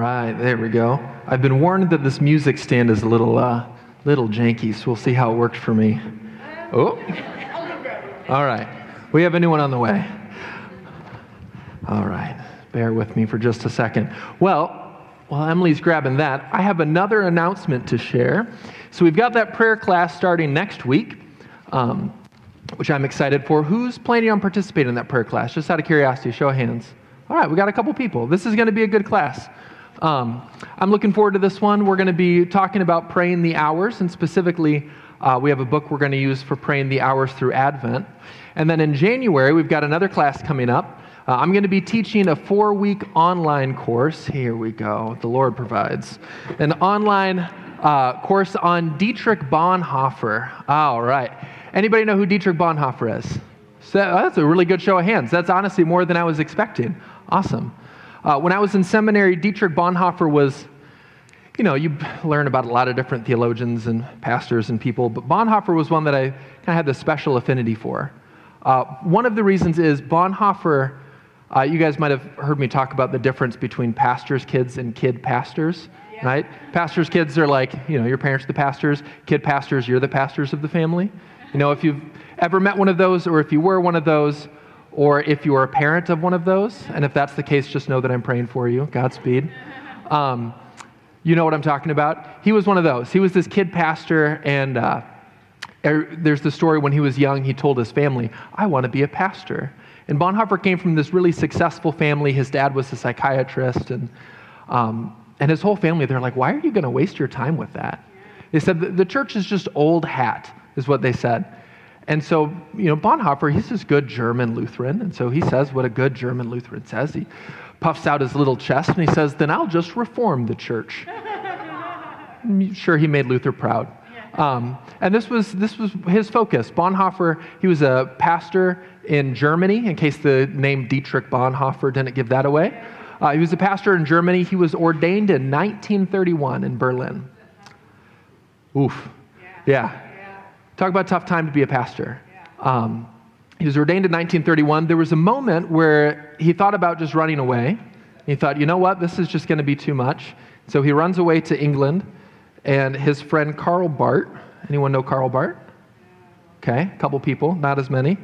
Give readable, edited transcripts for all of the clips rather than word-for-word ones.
right, there we go. I've been warned that this music stand is a little janky, so we'll see how it works for me. Oh, all right. We have a new one on the way. All right, bear with me for just a second. Well, while Emily's grabbing that, I have another announcement to share. So we've got that prayer class starting next week, which I'm excited for. Who's planning on participating in that prayer class? Just out of curiosity, show of hands. All right, we got a couple people. This is going to be a good class. I'm looking forward to this one. We're going to be talking about praying the hours, and specifically, we have a book we're going to use for praying the hours through Advent. And then in January, we've got another class coming up. I'm going to be teaching a 4-week online course. Here we go. The Lord provides. An online course on Dietrich Bonhoeffer. All right. Anybody know who Dietrich Bonhoeffer is? So that's a really good show of hands. That's honestly more than I was expecting. Awesome. When I was in seminary, Dietrich Bonhoeffer was, you learn about a lot of different theologians and pastors and people, but Bonhoeffer was one that I kind of had this special affinity for. One of the reasons is Bonhoeffer, you guys might have heard me talk about the difference between pastors' kids and kid pastors, right? Pastors' kids are like, your parents are the pastors. Kid pastors, you're the pastors of the family. If you've ever met one of those, or if you were one of those, or if you are a parent of one of those, and if that's the case, just know that I'm praying for you. Godspeed. You know what I'm talking about. He was one of those. He was this kid pastor, and there's the story when he was young, he told his family, I want to be a pastor. And Bonhoeffer came from this really successful family. His dad was a psychiatrist, and his whole family, they're like, why are you going to waste your time with that? They said, the church is just old hat, is what they said. And so, Bonhoeffer, he's this good German Lutheran, and so he says what a good German Lutheran says. He puffs out his little chest, and he says, then I'll just reform the church. I'm sure he made Luther proud. And this was his focus. Bonhoeffer, he was a pastor in Germany, in case the name Dietrich Bonhoeffer didn't give that away. He was a pastor in Germany. He was ordained in 1931 in Berlin. Oof. Yeah. Talk about a tough time to be a pastor. He was ordained in 1931. There was a moment where he thought about just running away. He thought, you know what, this is just going to be too much. So he runs away to England, and his friend Karl Barth, anyone know Karl Barth? Okay, a couple people, not as many.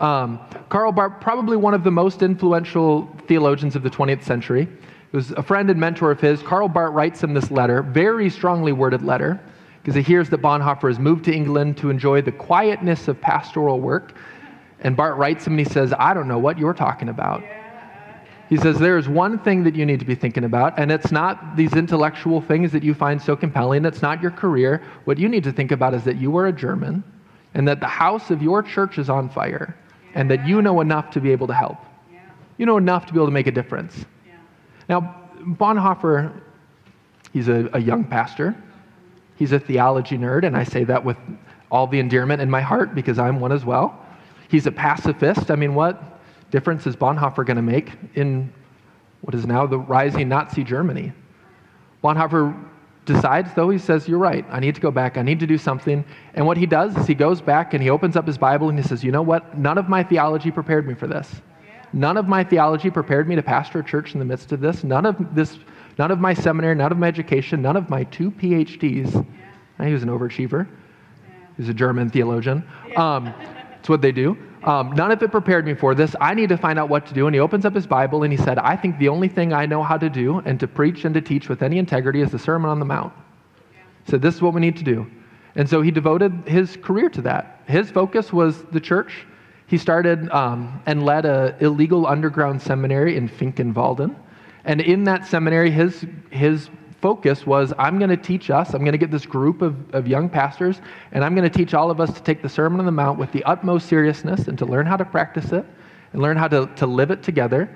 Karl Barth, probably one of the most influential theologians of the 20th century. He was a friend and mentor of his. Karl Barth writes him this letter, very strongly worded letter, because he hears that Bonhoeffer has moved to England to enjoy the quietness of pastoral work. And Barth writes him and he says, I don't know what you're talking about. He says, there is one thing that you need to be thinking about, and it's not these intellectual things that you find so compelling. It's not your career. What you need to think about is that you are a German, and that the house of your church is on fire, and that you know enough to be able to help. You know enough to be able to make a difference. Now, Bonhoeffer, he's a young pastor. He's a theology nerd, and I say that with all the endearment in my heart because I'm one as well. He's a pacifist. I mean, what difference is Bonhoeffer going to make in what is now the rising Nazi Germany? Bonhoeffer decides, though, he says, you're right, I need to go back, I need to do something. And what he does is he goes back and he opens up his Bible and he says, you know what, none of my theology prepared me for this. None of my theology prepared me to pastor a church in the midst of this. None of my seminary, none of my education, none of my 2 PhDs. He was an overachiever. He was a German theologian. It's what they do. None of it prepared me for this. I need to find out what to do. And he opens up his Bible and he said, I think the only thing I know how to do and to preach and to teach with any integrity is the Sermon on the Mount. He said, this is what we need to do. And so he devoted his career to that. His focus was the church. He started and led an illegal underground seminary in Finkenwalden. And in that seminary, his focus was, I'm going to teach us, I'm going to get this group of young pastors, and I'm going to teach all of us to take the Sermon on the Mount with the utmost seriousness and to learn how to practice it and learn how to live it together.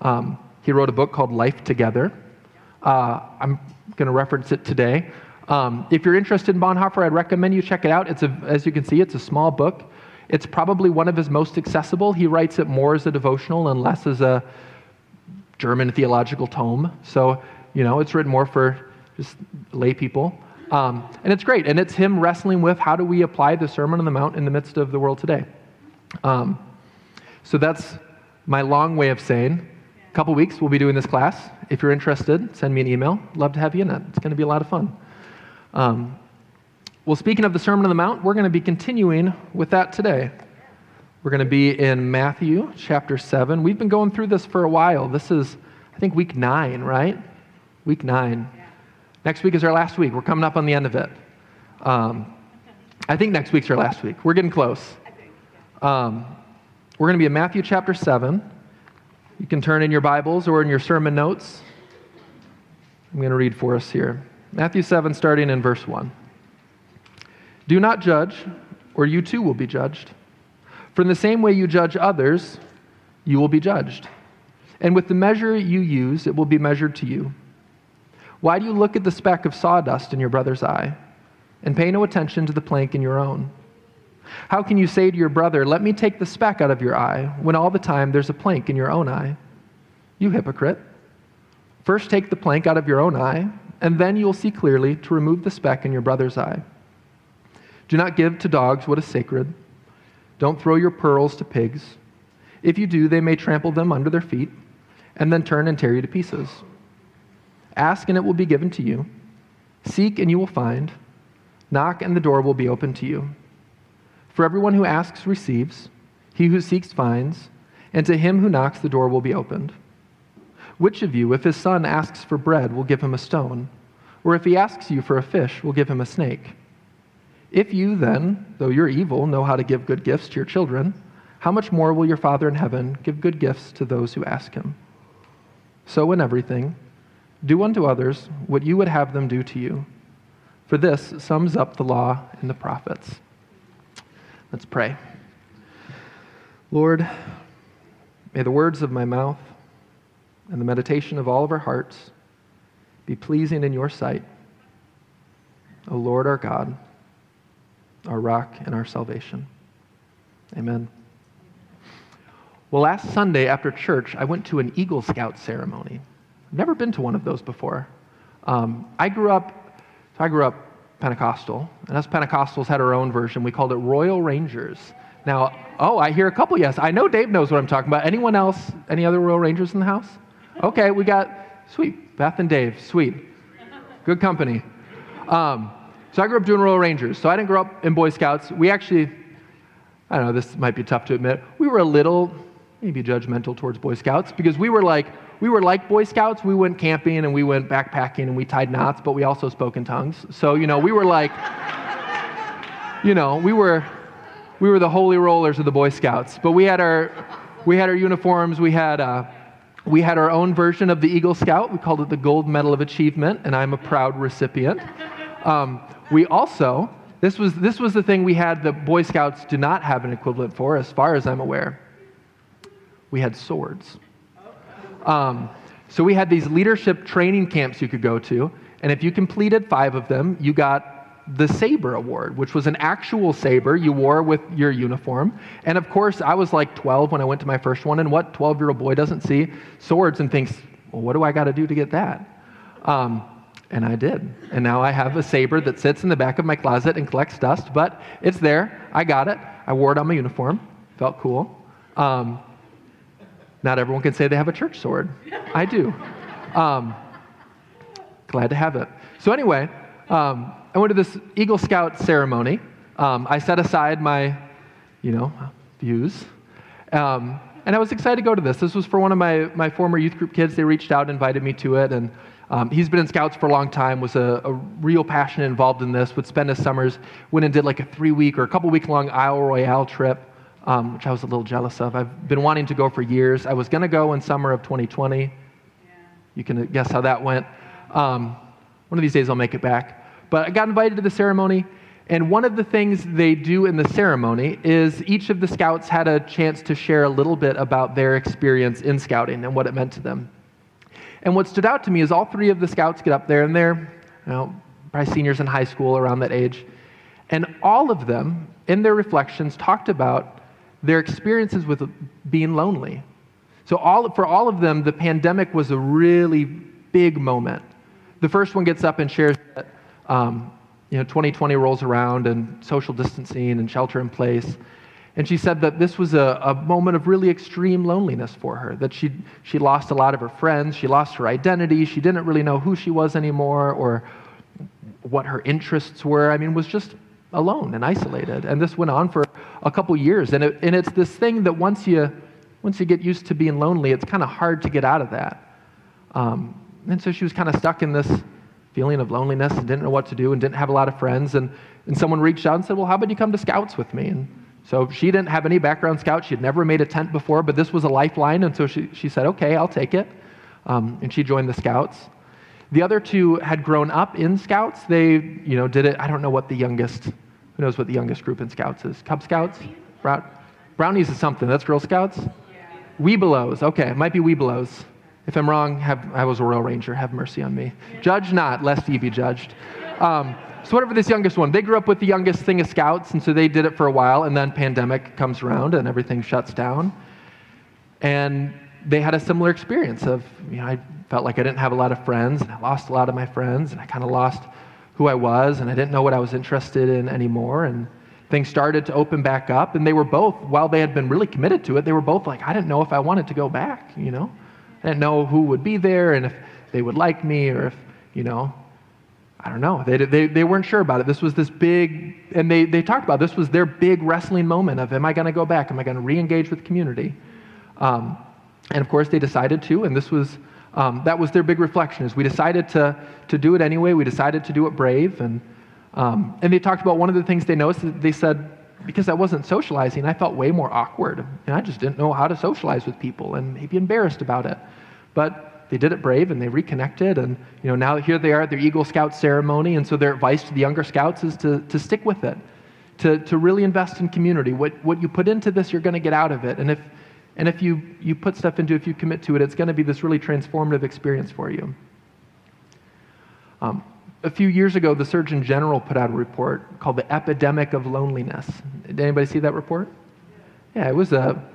He wrote a book called Life Together. I'm going to reference it today. If you're interested in Bonhoeffer, I'd recommend you check it out. As you can see, it's a small book. It's probably one of his most accessible. He writes it more as a devotional and less as a German theological tome. So, it's written more for just lay people. And it's great. And it's him wrestling with how do we apply the Sermon on the Mount in the midst of the world today. So that's my long way of saying couple weeks, we'll be doing this class. If you're interested, send me an email. Love to have you in it. It's going to be a lot of fun. Well, speaking of the Sermon on the Mount, we're going to be continuing with that today. We're going to be in Matthew chapter 7. We've been going through this for a while. This is, I think, week 9, right? Week 9. Yeah. Next week is our last week. We're coming up on the end of it. I think next week's our last week. We're getting close. We're going to be in Matthew chapter 7. You can turn in your Bibles or in your sermon notes. I'm going to read for us here. Matthew 7, starting in verse 1. Do not judge, or you too will be judged. For in the same way you judge others, you will be judged. And with the measure you use, it will be measured to you. Why do you look at the speck of sawdust in your brother's eye, and pay no attention to the plank in your own? How can you say to your brother, let me take the speck out of your eye, when all the time there's a plank in your own eye? You hypocrite. First take the plank out of your own eye, and then you will see clearly to remove the speck in your brother's eye. Do not give to dogs what is sacred. Don't throw your pearls to pigs. If you do, they may trample them under their feet, and then turn and tear you to pieces. Ask, and it will be given to you. Seek, and you will find. Knock, and the door will be opened to you. For everyone who asks receives, he who seeks finds, and to him who knocks the door will be opened. Which of you, if his son asks for bread, will give him a stone? Or if he asks you for a fish, will give him a snake? If you then, though you're evil, know how to give good gifts to your children, how much more will your Father in heaven give good gifts to those who ask him? So in everything, do unto others what you would have them do to you. For this sums up the law and the prophets. Let's pray. Lord, may the words of my mouth and the meditation of all of our hearts be pleasing in your sight, O Lord our God, our rock and our salvation. Amen. Well, last Sunday after church, I went to an Eagle Scout ceremony. I've never been to one of those before. I grew up Pentecostal, and us Pentecostals had our own version. We called it Royal Rangers. Now, I hear a couple yes. I know Dave knows what I'm talking about. Anyone else? Any other Royal Rangers in the house? Okay, we got, sweet, Beth and Dave, sweet. Good company. So I grew up doing Royal Rangers. So I didn't grow up in Boy Scouts. We actually, I don't know, this might be tough to admit, we were a little, maybe judgmental towards Boy Scouts because we were like Boy Scouts. We went camping and we went backpacking and we tied knots, but we also spoke in tongues. So, we were like, we were the holy rollers of the Boy Scouts. But we had our uniforms. We had our own version of the Eagle Scout. We called it the Gold Medal of Achievement, and I'm a proud recipient. We also, this was the thing we had that Boy Scouts do not have an equivalent for, as far as I'm aware. We had swords. So we had these leadership training camps you could go to, and if you completed 5 of them, you got the Saber Award, which was an actual saber you wore with your uniform. And of course, I was like 12 when I went to my first one, and what 12-year-old boy doesn't see swords and thinks, well, what do I got to do to get that? And I did. And now I have a saber that sits in the back of my closet and collects dust, but it's there. I got it. I wore it on my uniform. Felt cool. Not everyone can say they have a church sword. I do. Glad to have it. So anyway, I went to this Eagle Scout ceremony. I set aside my, views. And I was excited to go to this. This was for one of my former youth group kids. They reached out and invited me to it. And he's been in Scouts for a long time, was a real passion involved in this, would spend his summers, went and did like a 3-week or a couple-week long Isle Royale trip, which I was a little jealous of. I've been wanting to go for years. I was going to go in summer of 2020. Yeah. You can guess how that went. One of these days I'll make it back. But I got invited to the ceremony, and one of the things they do in the ceremony is each of the Scouts had a chance to share a little bit about their experience in Scouting and what it meant to them. And what stood out to me is all 3 of the Scouts get up there, and they're probably seniors in high school around that age, and all of them, in their reflections, talked about their experiences with being lonely. So for all of them, the pandemic was a really big moment. The first one gets up and shares that 2020 rolls around and social distancing and shelter in place. And she said that this was a moment of really extreme loneliness for her, that she lost a lot of her friends, she lost her identity, she didn't really know who she was anymore or what her interests were. I mean, was just alone and isolated. And this went on for a couple years. And it's this thing that once you get used to being lonely, it's kind of hard to get out of that. And so she was kind of stuck in this feeling of loneliness and didn't know what to do and didn't have a lot of friends. And someone reached out and said, well, how about you come to Scouts with me? And so she didn't have any background Scout. She had never made a tent before, but this was a lifeline. And so she said, okay, I'll take it. And she joined the Scouts. The other two had grown up in Scouts. They, did it. I don't know what the youngest, who knows what the youngest group in Scouts is? Cub Scouts? Brownies is something. That's Girl Scouts? Yeah. Webelos. Okay, it might be Webelos. If I'm wrong, I was a Royal Ranger. Have mercy on me. Judge not, lest ye be judged. So whatever this youngest one, they grew up with the youngest thing of Scouts, and so they did it for a while, and then pandemic comes around and everything shuts down. And they had a similar experience of, I felt like I didn't have a lot of friends, and I lost a lot of my friends, and I kind of lost who I was, and I didn't know what I was interested in anymore, and things started to open back up, and they were both, while they had been really committed to it, they were both like, I didn't know if I wanted to go back, I didn't know who would be there, and if they would like me, or if, I don't know. They weren't sure about it. This was this big, and they talked about this was their big wrestling moment of, am I going to go back? Am I going to re-engage with community? And of course, they decided to, and this was that was their big reflection. Is we decided to do it anyway. We decided to do it brave, and they talked about one of the things they noticed. They said, because I wasn't socializing, I felt way more awkward, and I just didn't know how to socialize with people, and maybe embarrassed about it. But they did it brave, and they reconnected, and now here they are at their Eagle Scout ceremony, and so their advice to the younger Scouts is to stick with it, to really invest in community. What you put into this, you're going to get out of it, and if you put stuff into it, if you commit to it, it's going to be this really transformative experience for you. A few years ago, the Surgeon General put out a report called The Epidemic of Loneliness. Did anybody see that report? Yeah, it was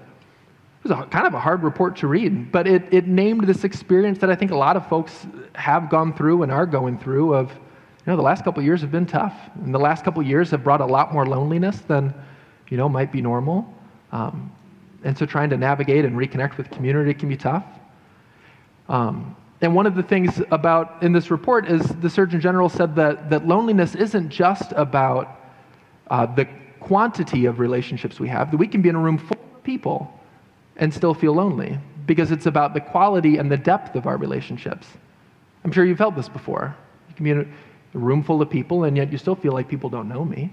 kind of a hard report to read, but it named this experience that I think a lot of folks have gone through and are going through of, the last couple of years have been tough, and the last couple of years have brought a lot more loneliness than, might be normal. And so trying to navigate and reconnect with community can be tough. And one of the things in this report is the Surgeon General said that loneliness isn't just about the quantity of relationships we have, that we can be in a room full of people and still feel lonely, because it's about the quality and the depth of our relationships. I'm sure you've felt this before. You can be in a room full of people, and yet you still feel like people don't know me.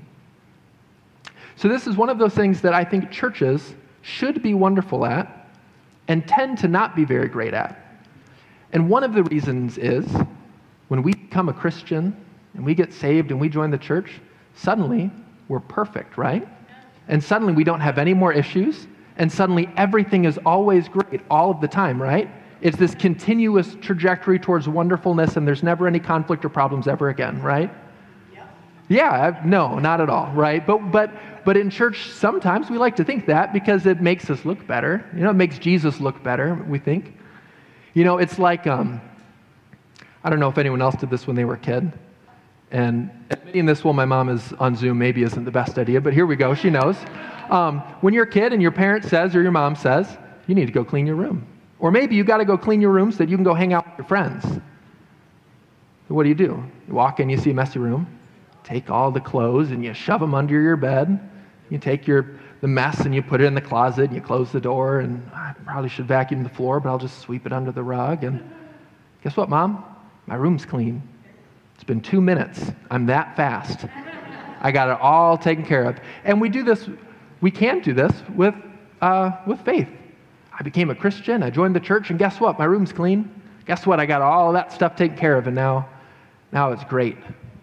So this is one of those things that I think churches should be wonderful at and tend to not be very great at. And one of the reasons is when we become a Christian and we get saved and we join the church, suddenly we're perfect, right? And suddenly we don't have any more issues, and suddenly everything is always great all of the time, right? It's this continuous trajectory towards wonderfulness, and there's never any conflict or problems ever again, right? Yeah, no, not at all, right? But in church, sometimes we like to think that because it makes us look better. It makes Jesus look better, we think. It's like, I don't know if anyone else did this when they were a kid. And admitting this while my mom is on Zoom maybe isn't the best idea, but here we go, she knows. When you're a kid and your parent says or your mom says, you need to go clean your room. Or maybe you got to go clean your room so that you can go hang out with your friends. So what do? You walk in, you see a messy room, take all the clothes and you shove them under your bed. You take the mess and you put it in the closet and you close the door, and I probably should vacuum the floor, but I'll just sweep it under the rug. And guess what, Mom? My room's clean. It's been 2 minutes. I'm that fast. I got it all taken care of. And we can do this with faith. I became a Christian, I joined the church, and guess what? My room's clean. Guess what? I got all of that stuff taken care of, and now it's great.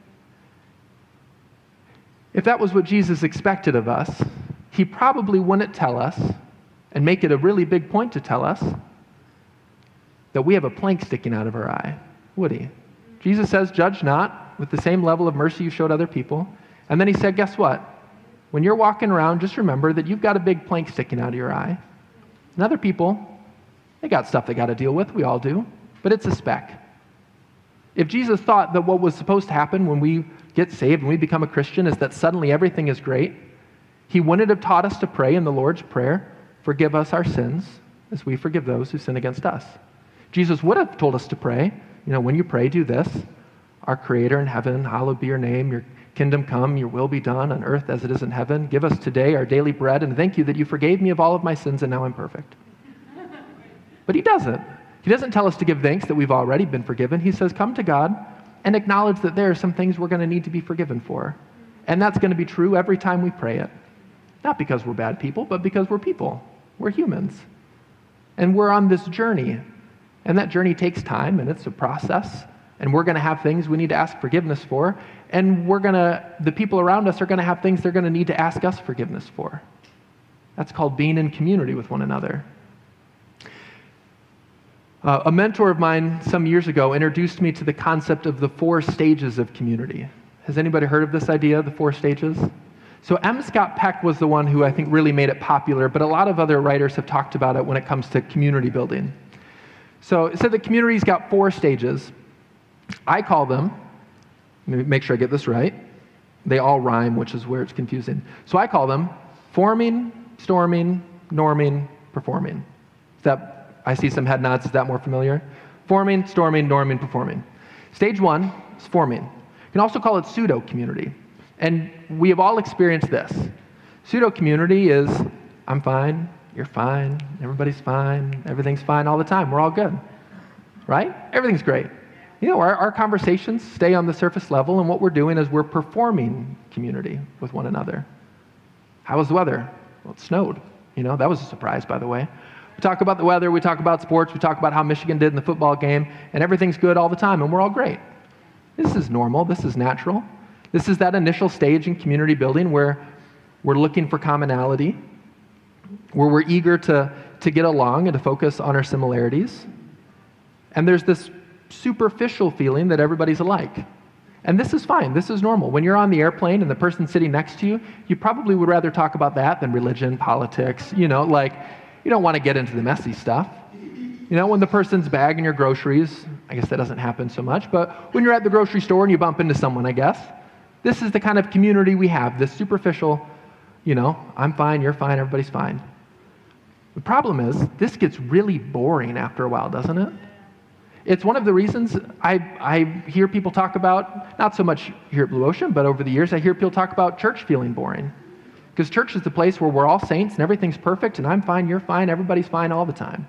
If that was what Jesus expected of us, he probably wouldn't tell us and make it a really big point to tell us that we have a plank sticking out of our eye, would he? Jesus says, judge not with the same level of mercy you showed other people. And then he said, guess what? When you're walking around, just remember that you've got a big plank sticking out of your eye. And other people, they got stuff they got to deal with. We all do. But it's a speck. If Jesus thought that what was supposed to happen when we get saved and we become a Christian is that suddenly everything is great, He wouldn't have taught us to pray in the Lord's Prayer, forgive us our sins as we forgive those who sin against us. Jesus would have told us to pray, when you pray, do this. Our Creator in heaven, hallowed be your name, your kingdom come, your will be done on earth as it is in heaven. Give us today our daily bread, and thank you that you forgave me of all of my sins and now I'm perfect. But he doesn't. He doesn't tell us to give thanks that we've already been forgiven. He says, come to God and acknowledge that there are some things we're going to need to be forgiven for. And that's going to be true every time we pray it. Not because we're bad people, but because we're people. We're humans. And we're on this journey. And that journey takes time, and it's a process. And we're going to have things we need to ask forgiveness for. And the people around us are going to have things they're going to need to ask us forgiveness for. That's called being in community with one another. A mentor of mine some years ago introduced me to the concept of the 4 stages of community. Has anybody heard of this idea, the 4 stages? So M. Scott Peck was the one who I think really made it popular, but a lot of other writers have talked about it when it comes to community building. So it said the community's got 4 stages. I call them, let me make sure I get this right, they all rhyme, which is where it's confusing. So I call them forming, storming, norming, performing. I see some head nods. Is that more familiar? Forming, storming, norming, performing. Stage 1 is forming. You can also call it pseudo-community. And we have all experienced this. Pseudo-community is, I'm fine, you're fine, everybody's fine, everything's fine all the time. We're all good, right? Everything's great. Our conversations stay on the surface level, and what we're doing is we're performing community with one another. How was the weather? Well, it snowed. That was a surprise, by the way. We talk about the weather, we talk about sports, we talk about how Michigan did in the football game, and everything's good all the time, and we're all great. This is normal, this is natural. This is that initial stage in community building where we're looking for commonality, where we're eager to get along and to focus on our similarities. And there's this superficial feeling that everybody's alike. And this is fine, this is normal. When you're on the airplane and the person sitting next to you, you probably would rather talk about that than religion, politics, you don't want to get into the messy stuff. When the person's bagging your groceries, I guess that doesn't happen so much, but when you're at the grocery store and you bump into someone, I guess, this is the kind of community we have, this superficial, I'm fine, you're fine, everybody's fine. The problem is, this gets really boring after a while, doesn't it? It's one of the reasons I hear people talk about, not so much here at Blue Ocean, but over the years, I hear people talk about church feeling boring. Because church is the place where we're all saints and everything's perfect and I'm fine, you're fine, everybody's fine all the time.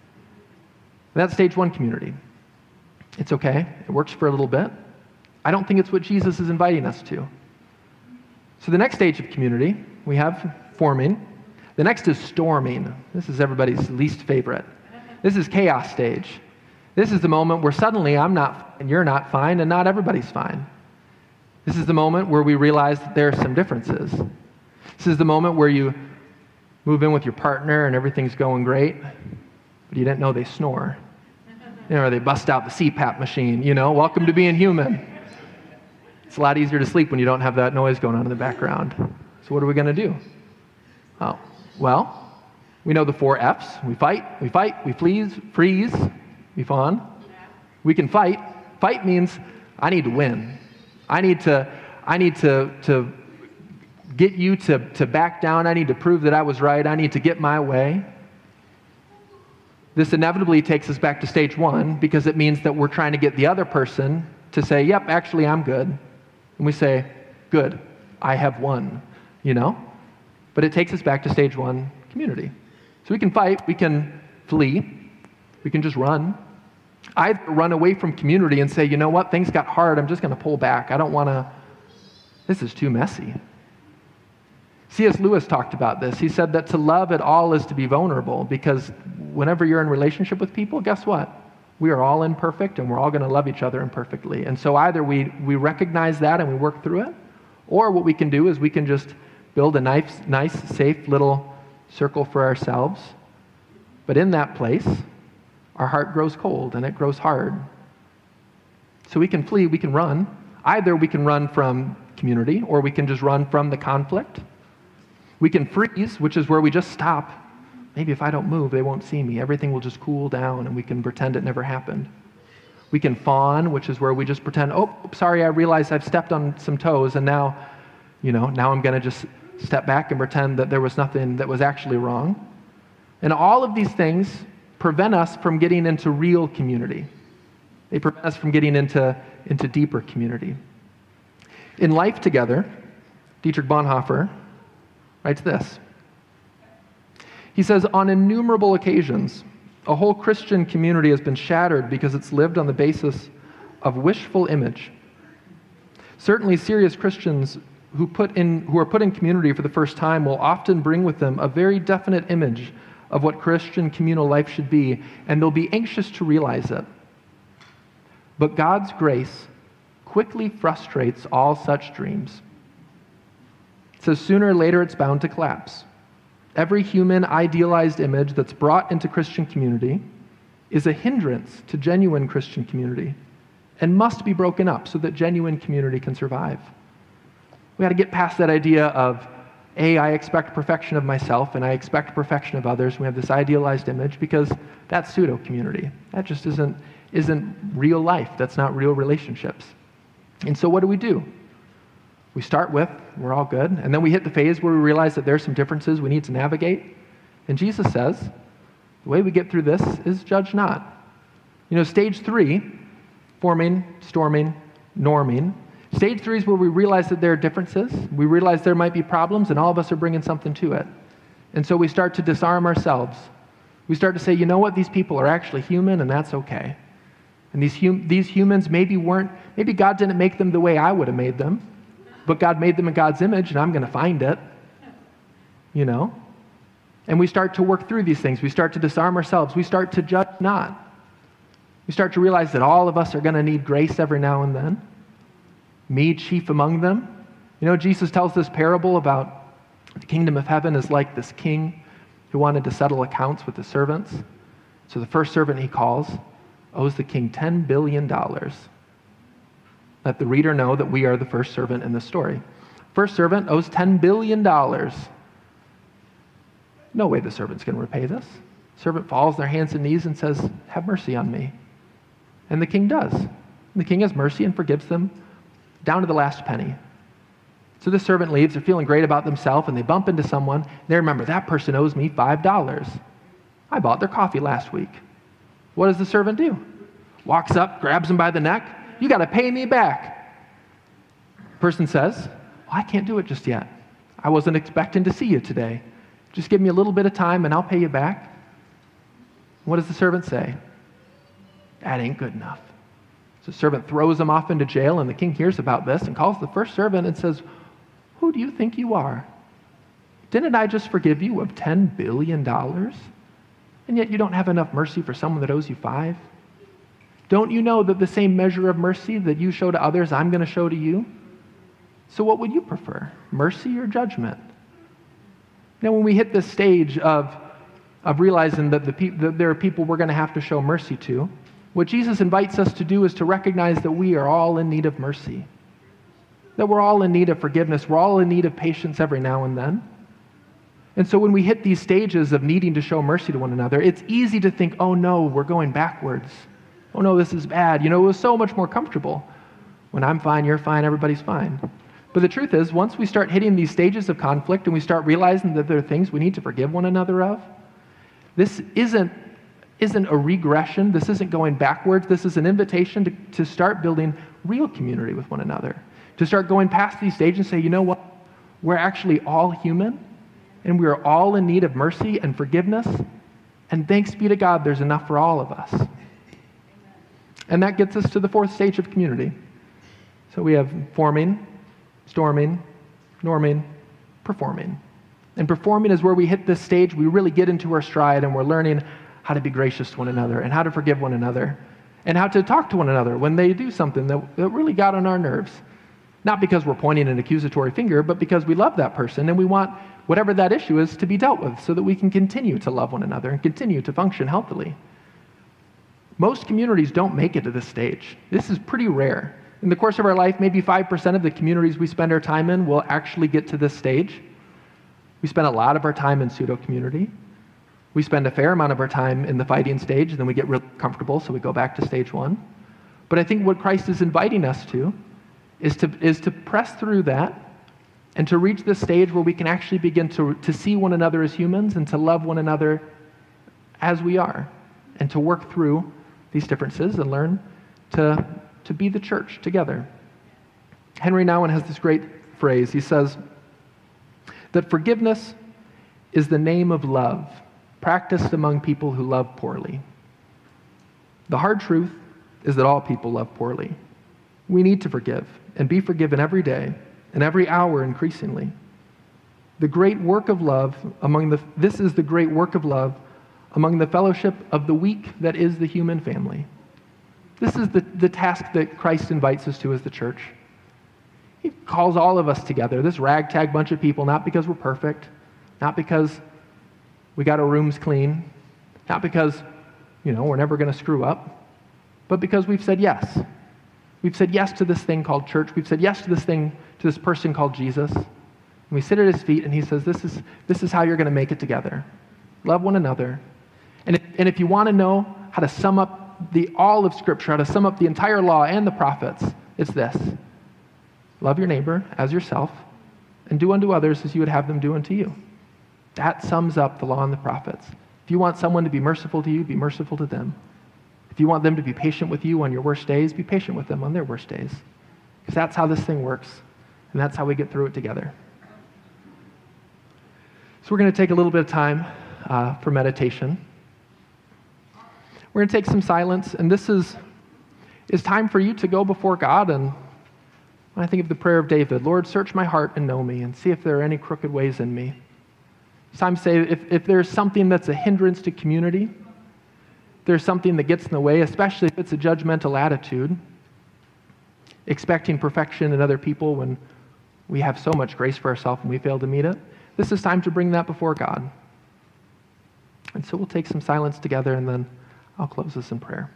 And that's stage 1 community. It's okay. It works for a little bit. I don't think it's what Jesus is inviting us to. So the next stage of community, we have forming. The next is storming. This is everybody's least favorite. This is chaos stage. This is the moment where suddenly I'm not and you're not fine and not everybody's fine. This is the moment where we realize that there are some differences. This is the moment where you move in with your partner and everything's going great, but you didn't know they snore. Or they bust out the CPAP machine, welcome to being human. It's a lot easier to sleep when you don't have that noise going on in the background. So what are we going to do? Oh, well, we know the 4 F's. We fight, we freeze, we fawn. We can fight. Fight means I need to win. I need to get you to back down. I need to prove that I was right. I need to get my way. This inevitably takes us back to stage 1 because it means that we're trying to get the other person to say, yep, actually I'm good. And we say, good, I have won, But it takes us back to stage 1 community. So we can fight, we can flee, we can just run. Either run away from community and say, you know what, things got hard, I'm just going to pull back. I don't want to, this is too messy. C.S. Lewis talked about this. He said that to love at all is to be vulnerable because whenever you're in relationship with people, guess what? We are all imperfect and we're all going to love each other imperfectly. And so either we recognize that and we work through it, or what we can do is we can just build a nice, safe little circle for ourselves. But in that place, our heart grows cold and it grows hard. So we can flee, we can run. Either we can run from community or we can just run from the conflict. We can freeze, which is where we just stop. Maybe if I don't move, they won't see me. Everything will just cool down and we can pretend it never happened. We can fawn, which is where we just pretend, oh, sorry, I realized I've stepped on some toes and now I'm going to just step back and pretend that there was nothing that was actually wrong. And all of these things prevent us from getting into real community. They prevent us from getting into deeper community. In Life Together, Dietrich Bonhoeffer writes this. He says, on innumerable occasions, a whole Christian community has been shattered because it's lived on the basis of wishful image. Certainly, serious Christians who are put in community for the first time will often bring with them a very definite image of what Christian communal life should be, and they'll be anxious to realize it. But God's grace quickly frustrates all such dreams. It says sooner or later it's bound to collapse. Every human idealized image that's brought into Christian community is a hindrance to genuine Christian community and must be broken up so that genuine community can survive. We got to get past that idea of, I expect perfection of myself and I expect perfection of others. We have this idealized image because that's pseudo-community. That just isn't real life. That's not real relationships. And so what do? We start with, we're all good, and then we hit the phase where we realize that there's some differences we need to navigate. And Jesus says, the way we get through this is judge not. Stage 3, forming, storming, norming. Stage 3 is where we realize that there are differences. We realize there might be problems, and all of us are bringing something to it. And so we start to disarm ourselves. We start to say, you know what, these people are actually human, and that's okay. And these humans maybe God didn't make them the way I would have made them, but God made them in God's image, and I'm going to find it. And we start to work through these things. We start to disarm ourselves. We start to judge not. We start to realize that all of us are going to need grace every now and then. Me chief among them. Jesus tells this parable about the kingdom of heaven is like this king who wanted to settle accounts with the servants. So the first servant he calls owes the king $10 billion. Let the reader know that we are the first servant in this story. First servant owes $10 billion. No way the servant's going to repay this. Servant falls on their hands and knees and says, have mercy on me. And the king does. And the king has mercy and forgives them down to the last penny. So the servant leaves. They're feeling great about themselves, and they bump into someone. They remember, that person owes me $5. I bought their coffee last week. What does the servant do? Walks up, grabs him by the neck. You got to pay me back. Person says, well, I can't do it just yet. I wasn't expecting to see you today. Just give me a little bit of time and I'll pay you back. What does the servant say? That ain't good enough. So the servant throws him off into jail, and the king hears about this and calls the first servant and says, who do you think you are? Didn't I just forgive you of $10 billion? And yet you don't have enough mercy for someone that owes you 5? Don't you know that the same measure of mercy that you show to others, I'm going to show to you? So what would you prefer, mercy or judgment? Now, when we hit this stage of realizing that there are people we're going to have to show mercy to, what Jesus invites us to do is to recognize that we are all in need of mercy, that we're all in need of forgiveness, we're all in need of patience every now and then. And so when we hit these stages of needing to show mercy to one another, it's easy to think, oh no, we're going backwards. Oh no, this is bad. It was so much more comfortable. When I'm fine, you're fine, everybody's fine. But the truth is, once we start hitting these stages of conflict and we start realizing that there are things we need to forgive one another of, this isn't a regression. This isn't going backwards. This is an invitation to start building real community with one another, to start going past these stages and say, you know what? We're actually all human, and we are all in need of mercy and forgiveness, and thanks be to God, there's enough for all of us. And that gets us to the 4th stage of community. So we have forming, storming, norming, performing. And performing is where we hit this stage, we really get into our stride, and we're learning how to be gracious to one another, and how to forgive one another, and how to talk to one another when they do something that really got on our nerves. Not because we're pointing an accusatory finger, but because we love that person, and we want whatever that issue is to be dealt with so that we can continue to love one another and continue to function healthily. Most communities don't make it to this stage. This is pretty rare. In the course of our life, maybe 5% of the communities we spend our time in will actually get to this stage. We spend a lot of our time in pseudo-community. We spend a fair amount of our time in the fighting stage, and then we get real comfortable, so we go back to stage 1. But I think what Christ is inviting us to is to press through that and to reach this stage where we can actually begin to see one another as humans and to love one another as we are, and to work through these differences and learn to be the church together. Henry Nouwen has this great phrase. He says that forgiveness is the name of love practiced among people who love poorly. The hard truth is that all people love poorly. We need to forgive and be forgiven every day and every hour increasingly. The great work of love this is the great work of love among the fellowship of the weak that is the human family. This is the task that Christ invites us to as the church. He calls all of us together, this ragtag bunch of people, not because we're perfect, not because we got our rooms clean, not because, we're never going to screw up, but because we've said yes. We've said yes to this thing called church. We've said yes to this person called Jesus. And we sit at his feet and he says, this is how you're going to make it together. Love one another. And if you want to know how to sum up all of Scripture, how to sum up the entire law and the prophets, it's this. Love your neighbor as yourself, and do unto others as you would have them do unto you. That sums up the law and the prophets. If you want someone to be merciful to you, be merciful to them. If you want them to be patient with you on your worst days, be patient with them on their worst days. Because that's how this thing works, and that's how we get through it together. So we're going to take a little bit of time for meditation. We're going to take some silence, and this is time for you to go before God. And when I think of the prayer of David, Lord, search my heart and know me, and see if there are any crooked ways in me. It's time to say, if there's something that's a hindrance to community, there's something that gets in the way, especially if it's a judgmental attitude, expecting perfection in other people when we have so much grace for ourselves and we fail to meet it, this is time to bring that before God. And so we'll take some silence together, and then I'll close this in prayer.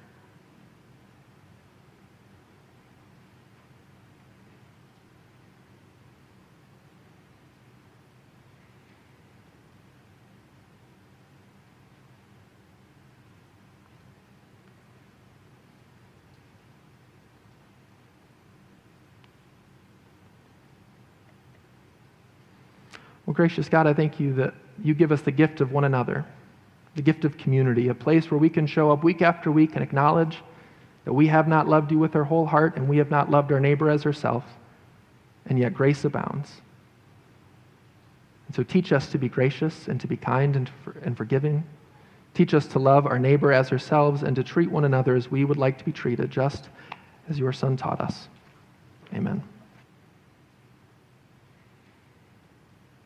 Well, gracious God, I thank you that you give us the gift of one another, the gift of community, a place where we can show up week after week and acknowledge that we have not loved you with our whole heart and we have not loved our neighbor as ourselves, and yet grace abounds. And so teach us to be gracious and to be kind and forgiving. Teach us to love our neighbor as ourselves and to treat one another as we would like to be treated, just as your Son taught us. Amen.